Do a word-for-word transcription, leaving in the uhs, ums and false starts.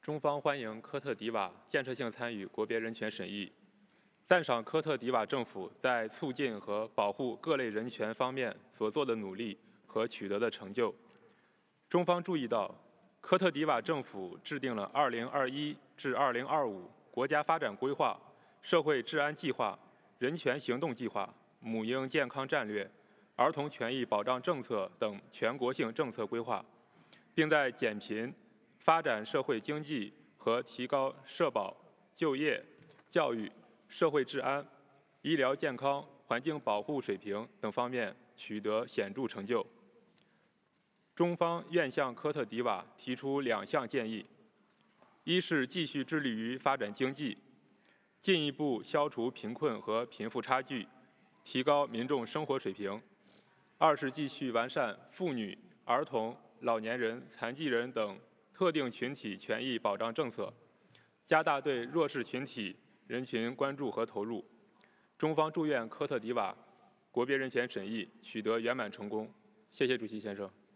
中方欢迎科特迪瓦建设性参与国别人权审议，赞赏科特迪瓦政府在促进和保护各类人权方面所做的努力和取得的成就。中方注意到，科特迪瓦政府制定了二零二一至二零二五国家发展规划、社会治安计划、人权行动计划、母婴健康战略、儿童权益保障政策等全国性政策规划，并在减贫、发展社会经济和提高社保、就业、教育、社会治安、医疗健康、环境保护水平等方面取得显著成就。中方愿向科特迪瓦提出两项建议：一是继续致力于发展经济，进一步消除贫困和贫富差距，提高民众生活水平；二是继续完善妇女、儿童、老年人、残疾人等特定群体权益保障政策，加大对弱势群体人群关注和投入。中方祝愿科特迪瓦国别人权审议取得圆满成功。谢谢主席先生。